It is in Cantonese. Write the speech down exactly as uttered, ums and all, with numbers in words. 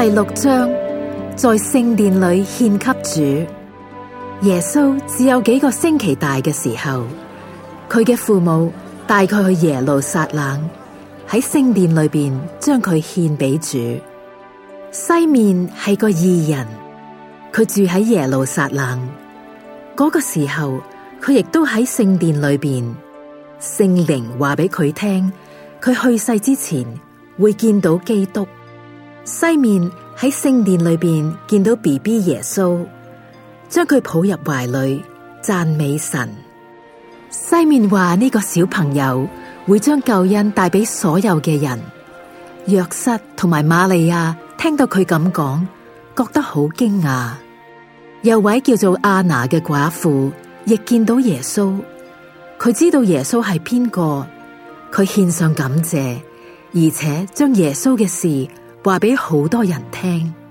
第六章，在聖殿裏獻給主。耶穌只有幾個星期大嘅時候，佢嘅父母帶佢去耶路撒冷，喺聖殿裏邊將佢獻俾主。西面係個義人，佢住喺耶路撒冷。嗰個時候，佢亦都喺聖殿裏邊。聖靈話俾佢聽，佢去世之前會見到基督。西面喺聖殿裏邊見到 B B 耶穌，將佢抱入懷裏，讚美神。西面話呢個小朋友會將救恩帶俾所有嘅人。約瑟同埋瑪利亞聽到佢咁講，覺得好驚訝。有位叫做亞拿嘅寡婦亦見到耶穌，佢知道耶穌係邊個，佢獻上感謝，而且將耶穌嘅事話俾好多人聽。